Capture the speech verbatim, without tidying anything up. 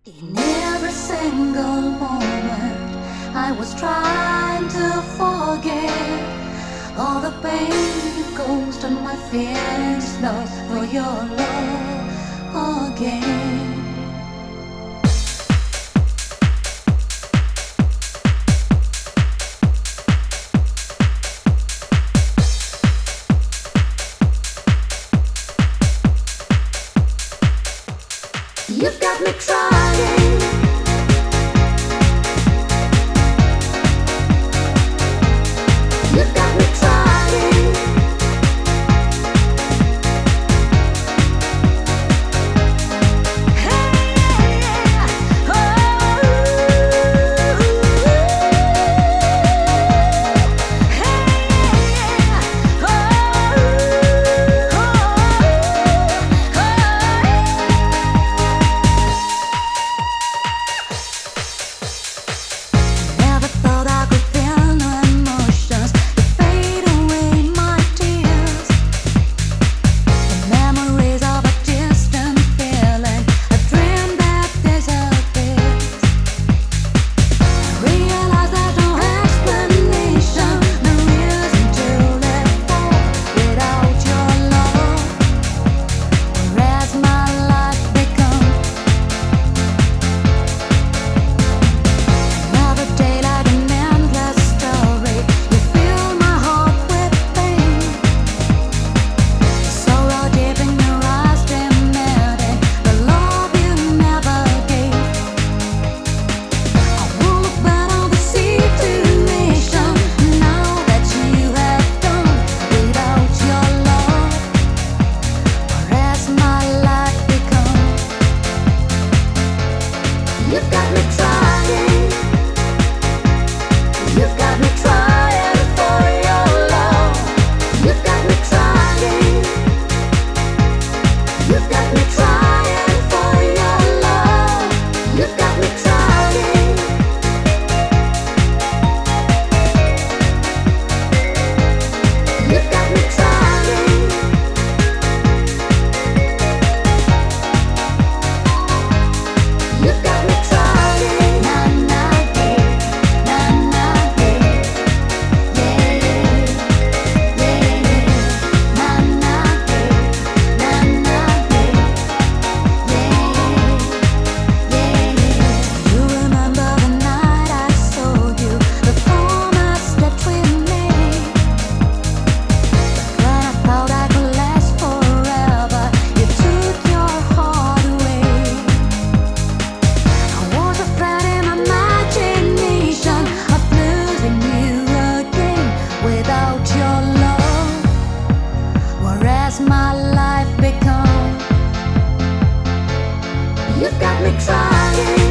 In every single moment, I was trying to forget all the pain, the ghost, and my fears lost for your love again. You've got me trying. You've got me trying. Hey, yeah. Oh, hey, yeah. Oh, oh, oh. Never thought I could feel no emotions to fade away my tears. The memories of a distant feeling, a dream that disappears. I realize there's no explanation, no reason to let go without your love. Whereas my life become another day like an endless story. You fill my heart with pain. Sorrow deep in your eyes, demanding the love you never gave. I won't look back on the situation now that you have gone without your love. Whereas my life become. You've got me trying. You've got me trying for your love. You've got me trying. You've got me trying for your love. You've got me trying. You've got me trying. You've got me trying. Na na hey, na na hey, yeah yeah yeah. Na na hey, na na hey, yeah yeah. You remember the night I saw you, the promise that we made. When I thought I could last forever, you took your heart away. I was afraid in my imagination of losing you again without your love. Whereas my life become. You've got me trying.